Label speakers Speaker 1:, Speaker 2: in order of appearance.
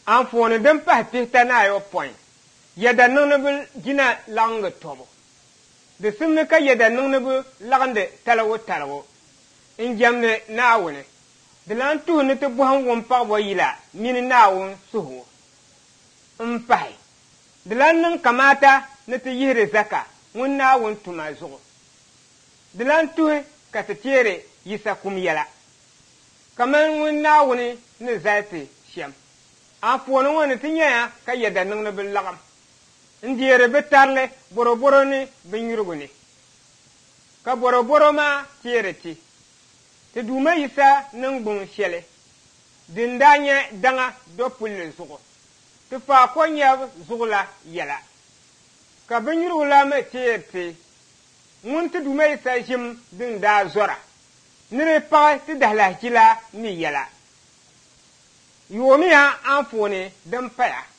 Speaker 1: Anfooni din pahi pihita ni ayɔpɔin yɛda niŋdiba jina laɣingi tɔbu di simni ka yɛda niŋdiba laɣindi talibu n-jɛmdi Naawuni di lan tuhi ni ti bɔhim wumpaɣibɔ yila mini Naawuni suhu m-pahi di lan niŋ kamaata ni ti yihiri zaka ŋun Naawuni tuma zuɣu di lan tuhi ka ti teeri yisakum yɛla kaman ŋun Naawuni ni zalisi shɛm anfooni ŋɔ ni ti nyɛya ka yɛda niŋdiba laɣim n-deeri bɛ tarili boroboro ni binnyurigu ni ka boroboro maa teeri ti duuma yisa niŋgbuŋ shɛli din daa nyɛ daŋa dɔpulli zuɣu ti faako nyɛbu zuɣu la yɛla ka binnyurigu la mi teeri ti ŋun ti duuma yisa ʒim din daa zɔra ni di paɣi ti dahilahi jila ni yɛla yoomiya anfooni din paya